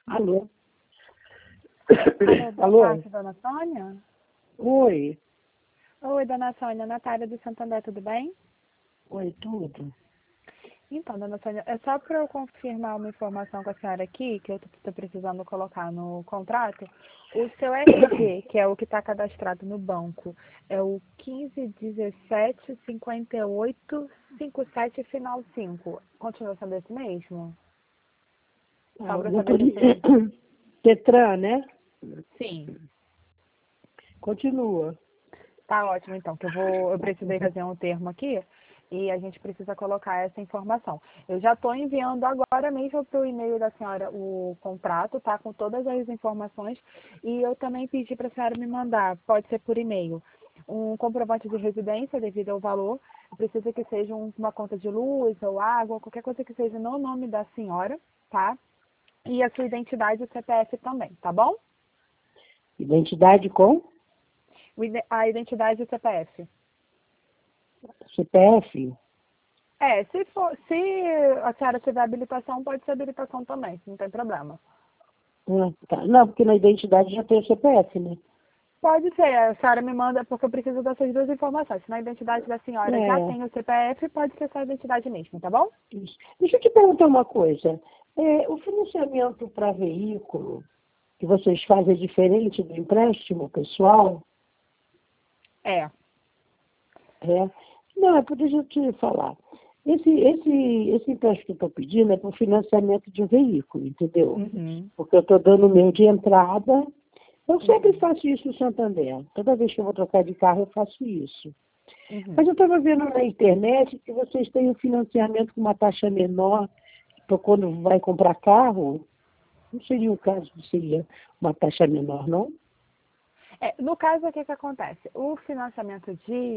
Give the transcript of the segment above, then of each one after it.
Alô? Alô, boa Alô? tarde, dona Sônia. Oi. Oi, dona Sônia, Natália do Santander, tudo bem? Oi, tudo. Então, dona Sônia, é só para eu confirmar uma informação com a senhora aqui, que eu estou precisando colocar no contrato. O seu RG, que é o que está cadastrado no banco, é o 15175857 final 5. Continua sendo esse mesmo? Só para eu saber se a senhora... Tetran, né? Sim. Continua. Tá ótimo, então, que eu precisei fazer um termo aqui e a gente precisa colocar essa informação. Eu já estou enviando agora mesmo para o e-mail da senhora o contrato, tá? Com todas as informações. E eu também pedi para a senhora me mandar, pode ser por e-mail, um comprovante de residência devido ao valor. Precisa que seja uma conta de luz ou água, qualquer coisa que seja no nome da senhora, tá? E a sua identidade e o CPF também, tá bom? Identidade com A identidade e o CPF. CPF? Se a senhora tiver habilitação, pode ser habilitação também, não tem problema. Tá. Não, porque na identidade já tem o CPF, né? Pode ser, a senhora me manda, porque eu preciso dessas duas informações. Se na identidade da senhora já É. tem o CPF, pode ser só a identidade mesmo, tá bom? Isso. Deixa eu te perguntar uma coisa. O financiamento para veículo que vocês fazem é diferente do empréstimo pessoal? É. É. Não, deixa eu te falar. Esse empréstimo que eu estou pedindo é para o financiamento de um veículo, entendeu? Uhum. Porque eu estou dando o meu de entrada. Eu sempre faço isso no Santander. Toda vez que eu vou trocar de carro, eu faço isso. Uhum. Mas eu estava vendo na internet que vocês têm um financiamento com uma taxa menor para quando vai comprar carro. Não seria o caso que seria uma taxa menor, não? No caso, o que que acontece? O financiamento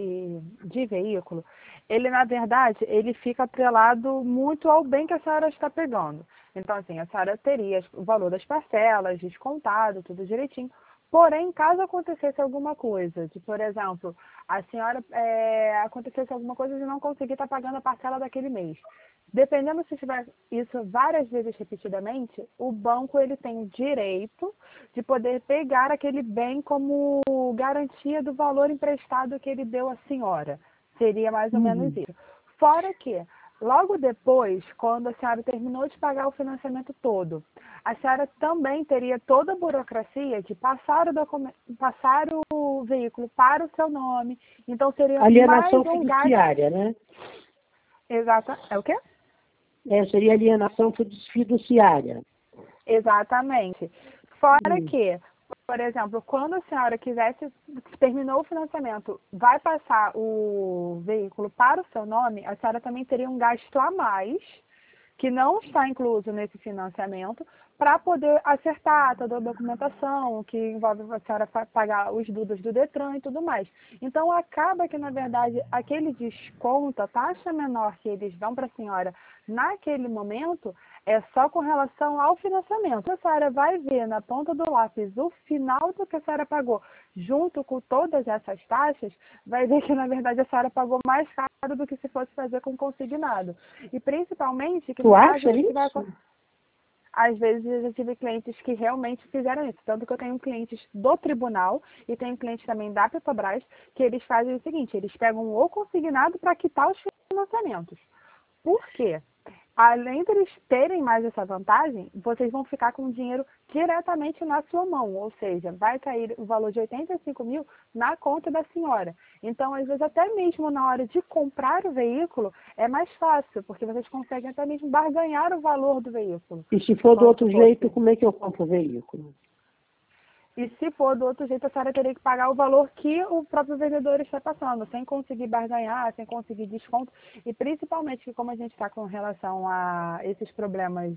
de veículo, ele, na verdade, ele fica atrelado muito ao bem que a senhora está pegando. Então, assim, a senhora teria o valor das parcelas, descontado, tudo direitinho. Porém, caso acontecesse alguma coisa, de, por exemplo, a senhora acontecesse alguma coisa de não conseguir estar pagando a parcela daquele mês. Dependendo se tiver isso várias vezes repetidamente, o banco ele tem o direito de poder pegar aquele bem como garantia do valor emprestado que ele deu à senhora. Seria mais ou menos Uhum. isso. Fora que, logo depois, quando a senhora terminou de pagar o financiamento todo, a senhora também teria toda a burocracia de passar o veículo para o seu nome. Então, seria Alienação mais um gasto. fiduciária, né? Exato. É o quê? Seria alienação fiduciária. Exatamente. Fora Hum. que, por exemplo, quando a senhora terminou o financiamento, vai passar o veículo para o seu nome, a senhora também teria um gasto a mais, que não está incluso nesse financiamento, para poder acertar toda a documentação, que envolve a senhora pagar os dudos do Detran e tudo mais. Então, acaba que, na verdade, aquele desconto, a taxa menor que eles dão para a senhora naquele momento, é só com relação ao financiamento. A senhora vai ver na ponta do lápis o final do que a senhora pagou, junto com todas essas taxas, vai ver que, na verdade, a senhora pagou mais caro do que se fosse fazer com consignado. E, principalmente, que Tu no caso, acha o que vai isso? acontecer? Às vezes eu já tive clientes que realmente fizeram isso. Tanto que eu tenho clientes do tribunal e tenho clientes também da Petrobras que eles fazem o seguinte, eles pegam o consignado para quitar os financiamentos. Por quê? Além deles terem mais essa vantagem, vocês vão ficar com o dinheiro diretamente na sua mão, ou seja, vai cair o valor de 85 mil na conta da senhora. Então, às vezes, até mesmo na hora de comprar o veículo, é mais fácil, porque vocês conseguem até mesmo barganhar o valor do veículo. E se for do Vamos outro supor, jeito, como é que eu compro o veículo? e se for do outro jeito, a senhora teria que pagar o valor que o próprio vendedor está passando, sem conseguir barganhar, sem conseguir desconto. E principalmente que como a gente está com relação a esses problemas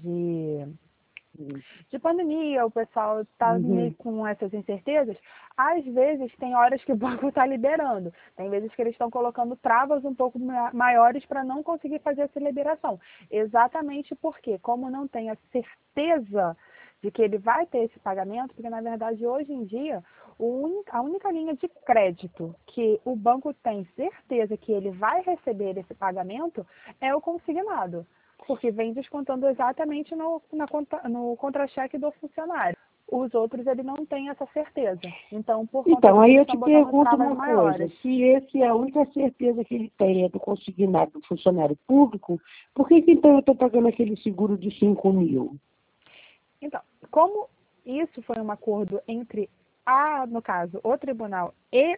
de pandemia, o pessoal está meio Uhum. com essas incertezas, às vezes tem horas que o banco está liberando, tem vezes que eles estão colocando travas um pouco maiores para não conseguir fazer essa liberação. Exatamente porque, como não tem a certeza de que ele vai ter esse pagamento, porque na verdade hoje em dia a única linha de crédito que o banco tem certeza que ele vai receber esse pagamento é o consignado. porque vem descontando exatamente no contra-cheque do funcionário. Os outros, ele não tem essa certeza. Então, por conta Então, disso, aí eles eu estão te botando pergunto travas uma coisa, maiores. se esse é a única certeza que ele tem é do consignado do funcionário público, por que então eu estou pagando aquele seguro de 5 mil? Então, como isso foi um acordo entre, no caso, o tribunal e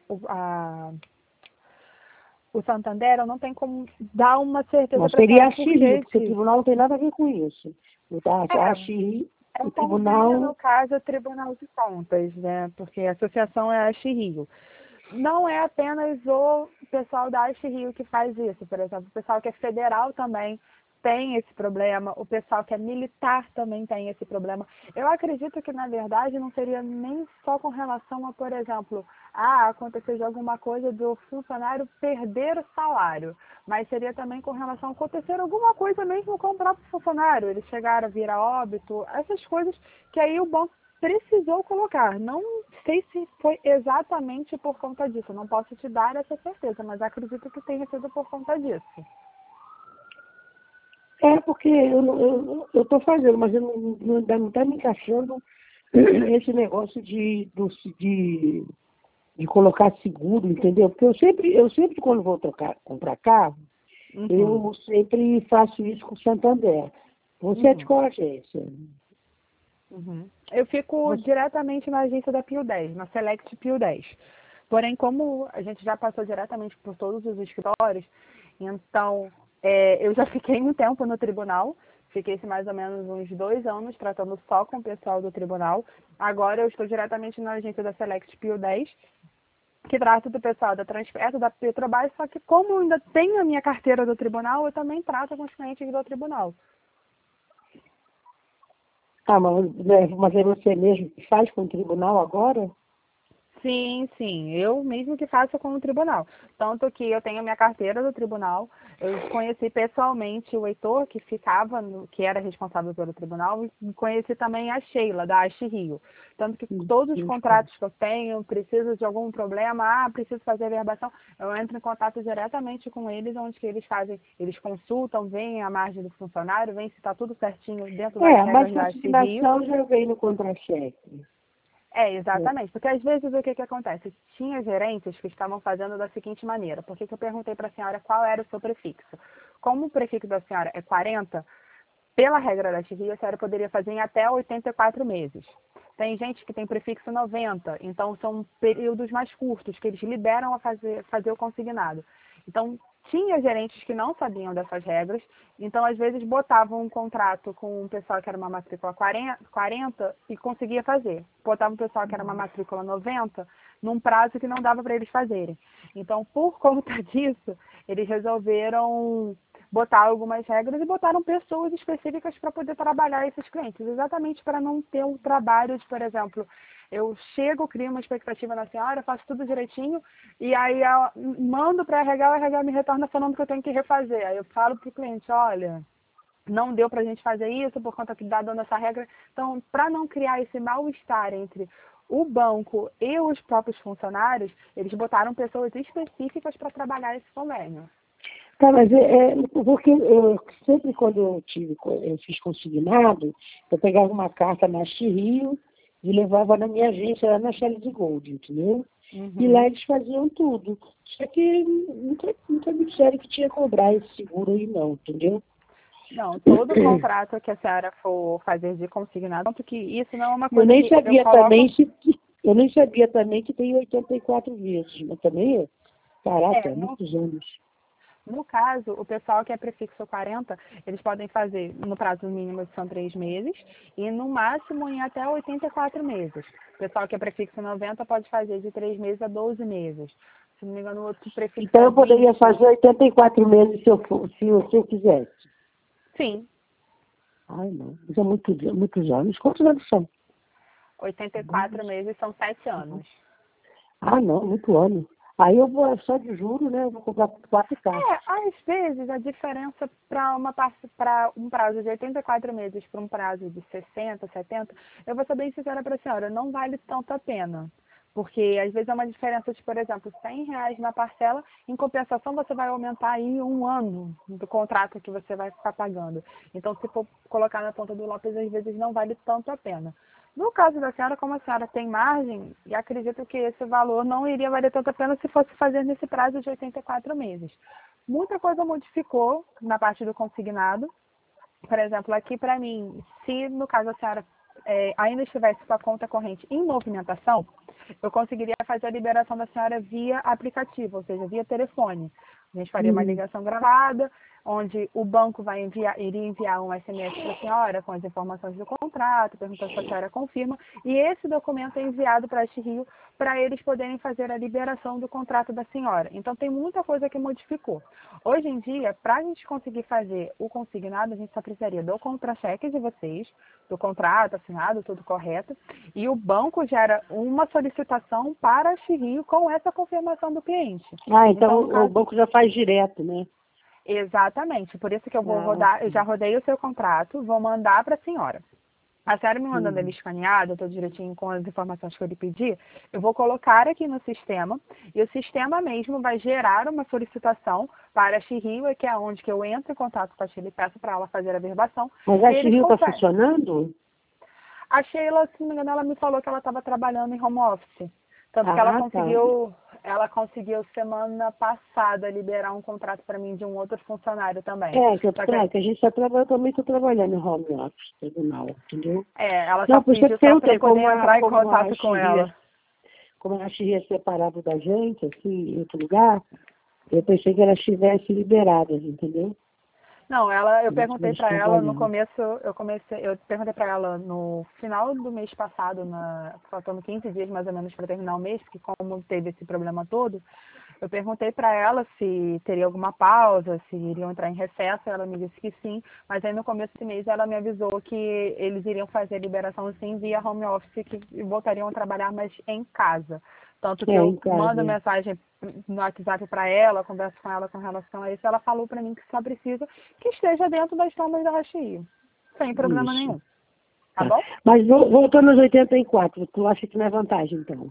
o Santander, não tem como dar uma certeza Não, para a seria senhora a por Xirri, que porque o disso. tribunal não tem nada a ver com isso. A É, Xirri, é o um convênio, no tribunal. caso, o Tribunal de Contas, né? Porque a associação é a Rio. Não é apenas o pessoal da Rio que faz isso, por exemplo, o pessoal que é federal também tem esse problema, o pessoal que é militar também tem esse problema. Eu acredito que, na verdade, não seria nem só com relação a, por exemplo, acontecer de alguma coisa do funcionário perder o salário, mas seria também com relação a acontecer alguma coisa mesmo com o próprio funcionário, ele chegar a vir a óbito, essas coisas que aí o banco precisou colocar. Não sei se foi exatamente por conta disso, não posso te dar essa certeza, mas acredito que tenha sido por conta disso. É porque eu estou fazendo, mas eu não está me encaixando esse negócio de colocar seguro, entendeu? Porque eu sempre quando vou comprar carro, Uhum. eu sempre faço isso com o Santander. Você é de Uhum. qual agência? Uhum. Eu fico Você, diretamente na agência da Pio 10, na Select Pio 10. Porém, como a gente já passou diretamente por todos os escritórios, então eu já fiquei um tempo no tribunal, fiquei mais ou menos uns 2 anos tratando só com o pessoal do tribunal. Agora eu estou diretamente na agência da Select Pio 10, que trata do pessoal da Transperto, da Petrobras, só que como eu ainda tenho a minha carteira do tribunal, eu também trato com os clientes do tribunal. mas é você mesmo que faz com o tribunal agora? Sim, sim, eu mesmo que faço com o tribunal. Tanto que eu tenho a minha carteira do tribunal, eu conheci pessoalmente o Heitor, que que era responsável pelo tribunal, e conheci também a Sheila, da Ache Rio. Tanto que todos os contratos que eu tenho, preciso de algum problema, preciso fazer verbação, eu entro em contato diretamente com eles, onde que eles consultam, veem a margem do funcionário, veem se está tudo certinho dentro das Mas regras da Ache Rio. consignação já veio no contra-cheque. Né? Exatamente, porque às vezes o que, que acontece? Tinha gerentes que estavam fazendo da seguinte maneira, por que eu perguntei para a senhora qual era o seu prefixo? Como o prefixo da senhora é 40, pela regra da TRI, a senhora poderia fazer em até 84 meses. Tem gente que tem prefixo 90, então são períodos mais curtos, que eles liberam a fazer o consignado. Então, tinha gerentes que não sabiam dessas regras, então às vezes botavam um contrato com um pessoal que era uma matrícula 40 e conseguia fazer. Botavam um pessoal que era uma matrícula 90 num prazo que não dava para eles fazerem. Então, por conta disso, eles resolveram botar algumas regras e botaram pessoas específicas para poder trabalhar esses clientes, exatamente para não ter um trabalho de, por exemplo, eu chego, crio uma expectativa na senhora, faço tudo direitinho, e aí eu mando para RH, o RH me retorna falando que eu tenho que refazer. Aí eu falo para o cliente, olha, não deu para a gente fazer isso por conta que dá dando essa regra. Então, para não criar esse mal-estar entre o banco e os próprios funcionários, eles botaram pessoas específicas para trabalhar esse convênio. Tá, mas porque sempre quando eu fiz consignado, eu pegava uma carta na Rio e levava na minha agência, lá na Shell de Gold, entendeu? E lá Uhum. eles faziam tudo. Só que nunca me disseram que tinha que cobrar esse seguro aí não, entendeu? Não, todo contrato que a senhora for fazer de consignado, tanto que isso não é uma Eu coisa nem que eu sabia coloco. também eu nem sabia também que tem 84 vezes, mas também caraca, No, muitos anos. no caso, o pessoal que é prefixo 40, eles podem fazer no prazo mínimo que são 3 meses e no máximo em até 84 meses. O pessoal que é prefixo 90 pode fazer de 3 meses a 12 meses. Se não me engano, o outro prefixo Então é eu poderia 20. fazer 84 meses se eu quisesse. Sim, Ai, não. Isso é muitos anos. Quantos anos são? 84 meses são 7 anos. Ah, não, muito ano. Aí eu vou só de juro, né? Eu vou comprar 4 carros. Às vezes a diferença para um prazo de 84 meses para um prazo de 60, 70, eu vou ser bem sincera para a senhora, não vale tanto a pena. Porque às vezes é uma diferença de, por exemplo, R$ 100 na parcela, em compensação você vai aumentar aí um ano do contrato que você vai ficar pagando. Então, se for colocar na ponta do lápis, às vezes não vale tanto a pena. No caso da senhora, como a senhora tem margem, e acredito que esse valor não iria valer tanto a pena se fosse fazer nesse prazo de 84 meses. Muita coisa modificou na parte do consignado. Por exemplo, aqui para mim, se no caso a senhora ainda estivesse com a conta corrente em movimentação, eu conseguiria fazer a liberação da senhora via aplicativo, ou seja, via telefone. A gente faria uma ligação gravada, onde o banco iria enviar um SMS para a senhora com as informações do contrato, perguntando se a senhora confirma, e esse documento é enviado para a Rio para eles poderem fazer a liberação do contrato da senhora. Então tem muita coisa que modificou. Hoje em dia, para a gente conseguir fazer o consignado, a gente só precisaria do contra-cheque de vocês, do contrato assinado, tudo correto, e o banco gera uma solicitação para a Rio com essa confirmação do cliente. Então no caso, o banco já faz direto, né? Exatamente, por isso que eu vou rodar, eu já rodei o seu contrato, vou mandar para a senhora. A senhora me mandando ele escaneado, tudo direitinho com as informações que eu lhe pedi, eu vou colocar aqui no sistema, e o sistema mesmo vai gerar uma solicitação para a Rio, que é onde que eu entro em contato com a Sheila e peço para ela fazer a verbação. Mas a Rio está funcionando? A Sheila, se não me engano, ela me falou que ela estava trabalhando em home office. Tanto que ela conseguiu semana passada liberar um contrato para mim de um outro funcionário também. Que a gente está trabalhando, eu também estou trabalhando em home office, tribunal, entendeu? Ela só pediu só para poder entrar em contato com ela. Como a Xirria é separada da gente, aqui em outro lugar, eu pensei que elas estivessem liberadas, entendeu? Não, eu perguntei para ela no começo, eu perguntei para ela no final do mês passado, faltando 15 dias mais ou menos para terminar o mês, porque como teve esse problema todo, eu perguntei para ela se teria alguma pausa, se iriam entrar em recesso, ela me disse que sim, mas aí no começo desse mês ela me avisou que eles iriam fazer a liberação sim via home office e voltariam a trabalhar, mas em casa. Tanto que eu mando mensagem no WhatsApp para ela, converso com ela com relação a isso, ela falou para mim que só precisa que esteja dentro das normas da Roche, sem problema nenhum. Tá bom? Mas voltando aos 84, tu acha que não é vantagem, então?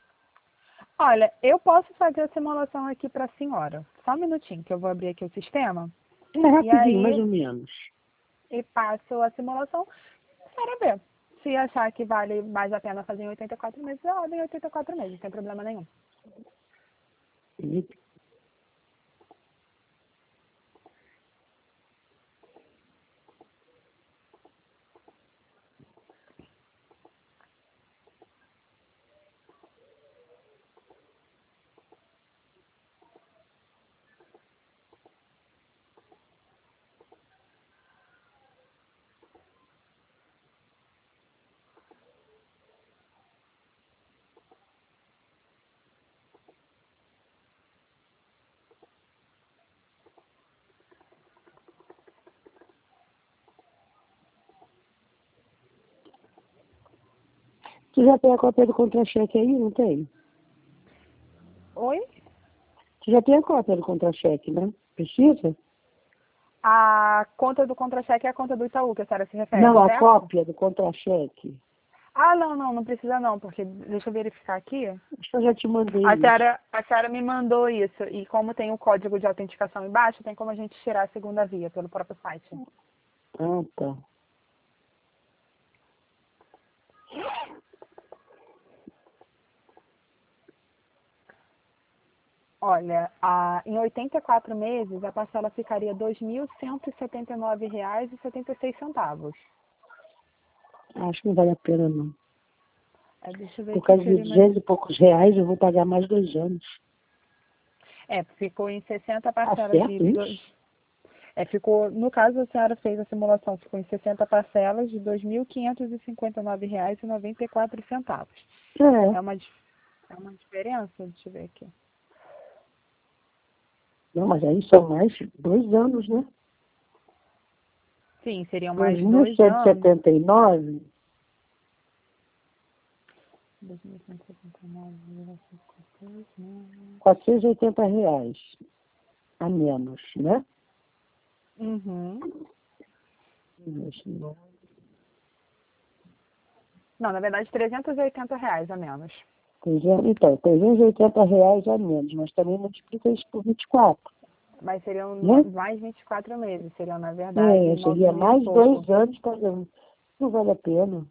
Olha, eu posso fazer a simulação aqui para a senhora. Só um minutinho, que eu vou abrir aqui o sistema. Rapidinho, mais ou menos. E passo a simulação para ver. Se achar que vale mais a pena fazer em 84 meses, eu rodo em 84 meses, sem problema nenhum. Tu já tem a cópia do contra-cheque aí, não tem? Oi? Tu já tem a cópia do contra-cheque, né? Precisa? A conta do contra-cheque é a conta do Itaú, que a senhora se refere, Não, certo? a cópia do contra-cheque. Não precisa não, porque deixa eu verificar aqui. Acho que eu já te mandei A senhora me mandou isso, e como tem o código de autenticação embaixo, tem como a gente tirar a segunda via pelo próprio site. Ah, tá. Olha, em 84 meses, a parcela ficaria R$ 2.179,76. Acho que não vale a pena, não. Deixa eu ver Por causa de 200 e poucos reais, eu vou pagar mais 2 anos. Ficou em 60 parcelas certo, isso? Ficou, no caso, a senhora fez a simulação, ficou em 60 parcelas de R$ 2.559,94. É uma diferença? Deixa eu ver aqui. Não, mas aí são mais 2 anos, né? Sim, seriam mais 2 anos. 2.179. 480 reais a menos, né? Uhum. Não, na verdade, R$ 380 a menos. Então, R$ 380 a menos, mas também multiplica isso por 24. Mas seriam Né? mais 24 meses, seriam, na verdade, Seria 9 mil e mais pouco. 2 anos pagando. Não vale a pena.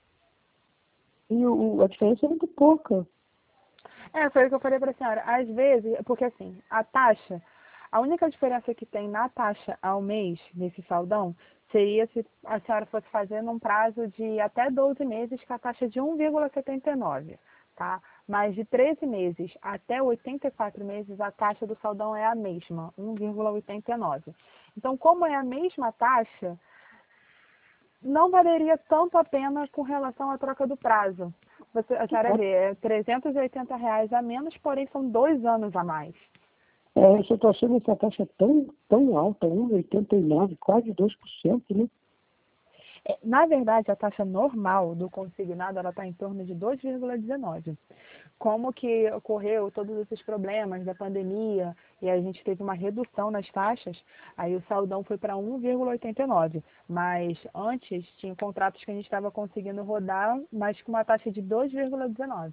E a diferença é muito pouca. Foi o que eu falei para a senhora. Às vezes, porque assim, a única diferença que tem na taxa ao mês, nesse saldão, seria se a senhora fosse fazer num prazo de até 12 meses com a taxa de 1,79, tá? Mas de 13 meses até 84 meses, a taxa do saldão é a mesma, 1,89. Então, como é a mesma taxa, não valeria tanto a pena com relação à troca do prazo. A senhora vê, é R$ 380 a menos, porém são 2 anos a mais. Eu só estou achando essa taxa tão alta, 1,89, quase 2%, né? Na verdade, a taxa normal do consignado ela está em torno de 2,19. Como que ocorreu todos esses problemas da pandemia e a gente teve uma redução nas taxas, aí o saldão foi para 1,89. Mas antes tinha contratos que a gente estava conseguindo rodar, mas com uma taxa de 2,19.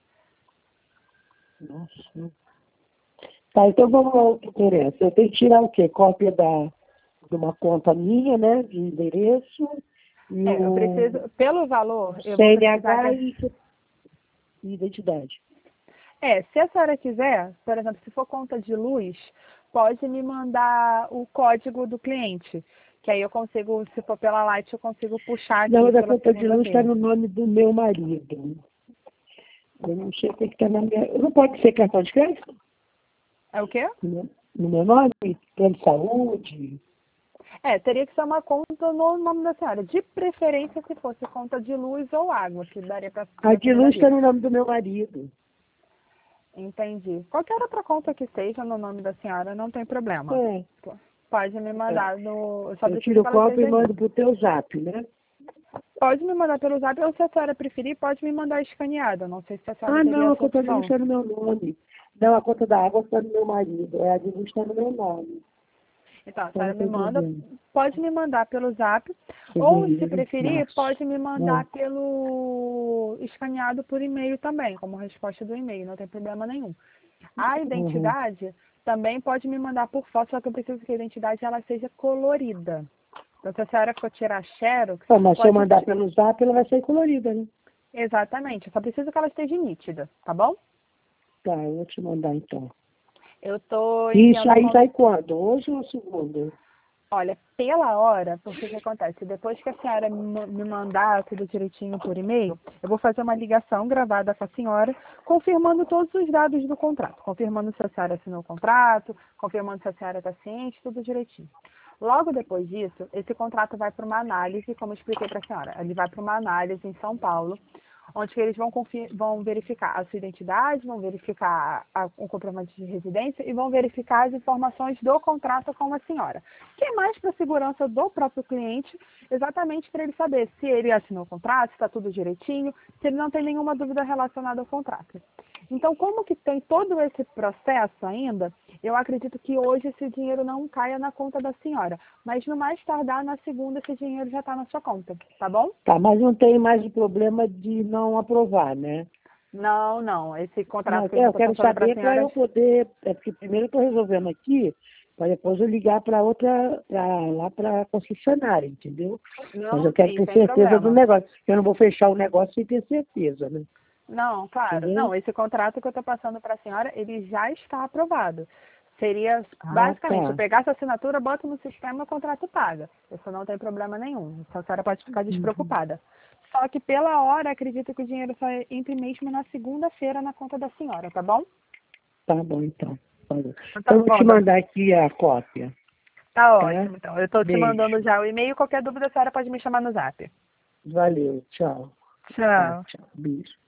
Nossa. Tá, então vamos lá o que interessa. Eu tenho que tirar o quê? Cópia de uma conta minha, né? De endereço. E Eu o preciso, pelo valor, eu vou precisar CNH de... e identidade. Se a senhora quiser, por exemplo, se for conta de luz, pode me mandar o código do cliente, que aí eu consigo, se for pela Light, eu consigo puxar Não, aqui mas a pela conta de segunda luz está vez. no nome do meu marido. Eu não sei o que está na minha... Não pode ser cartão de crédito? É o quê? No meu nome? Plano de saúde? Teria que ser uma conta no nome da senhora. De preferência, se fosse conta de luz ou água, que daria para A de luz daria. está no nome do meu marido. Entendi. Qualquer outra conta que seja no nome da senhora, não tem problema. É. Pode me mandar no... Eu só Eu preciso tiro que ela cópia e esteja mando nítida. pro teu zap, né? Pode me mandar pelo zap, ou se a senhora preferir, pode me mandar escaneada. Não sei se a senhora Ah, teria não, a essa conta de luz opção. está no meu nome. Não, a conta da água está no meu marido. A de luz está no meu nome. Então, a Então não senhora me tem manda, problema. pode me mandar pelo zap, ou se Fevereiro, preferir, março. pode me É. mandar pelo escaneado por e-mail também, como resposta do e-mail, não tem problema nenhum. A Uhum. identidade também pode me mandar por foto, só que eu preciso que a identidade ela seja colorida. Então, se a senhora for tirar xerox, Mas se eu pode... mandar pelo zap, ela vai ser colorida, né? Exatamente, eu só preciso que ela esteja nítida, tá bom? Tá, eu vou te mandar então. Eu tô Isso enviando a aí conta. vai quando? Hoje ou segunda? Olha, pela hora, porque o que acontece? Depois que a senhora me mandar tudo direitinho por e-mail, eu vou fazer uma ligação gravada com a senhora, confirmando todos os dados do contrato, confirmando se a senhora assinou o contrato, confirmando se a senhora está ciente, tudo direitinho. Logo depois disso, esse contrato vai para uma análise, como eu expliquei para a senhora. Ele vai para uma análise em São Paulo, onde que eles vão verificar a sua identidade, vão verificar o comprovante de residência e vão verificar as informações do contrato com a senhora. Que é mais para a segurança do próprio cliente, exatamente para ele saber se ele assinou o contrato, se está tudo direitinho, se ele não tem nenhuma dúvida relacionada ao contrato. Então, como que tem todo esse processo ainda, eu acredito que hoje esse dinheiro não caia na conta da senhora. Mas no mais tardar, na segunda, esse dinheiro já está na sua conta, tá bom? Tá, mas não tem mais o problema de não aprovar, né? Não, não. Esse contrato Não, que eu já eu estou quero passando para a saber para senhora. eu poder. É porque primeiro eu estou resolvendo aqui, para depois eu ligar para outra, lá para a concessionária, entendeu? Mas Não, eu quero sim, ter sem certeza do problema. negócio. Eu não vou fechar o negócio sem ter certeza, né? Não, claro. Entendeu? Não, esse contrato que eu estou passando para a senhora, ele já está aprovado. Seria, Ah, basicamente, eu tá. pegar essa assinatura, boto no sistema e o contrato paga. Isso não tem problema nenhum. Então a senhora pode ficar Uhum. despreocupada. Só que pela hora, acredito que o dinheiro só entre mesmo na segunda-feira na conta da senhora, tá bom? Tá bom, então. Falou. Então Então tá eu vou bom, te dona. mandar aqui a cópia, Tá tá? ótimo, então. Eu estou te mandando Beijo. já o e-mail. Qualquer dúvida, a senhora pode me chamar no zap. Valeu. Tchau. Tá, Tchau. tchau. Beijo.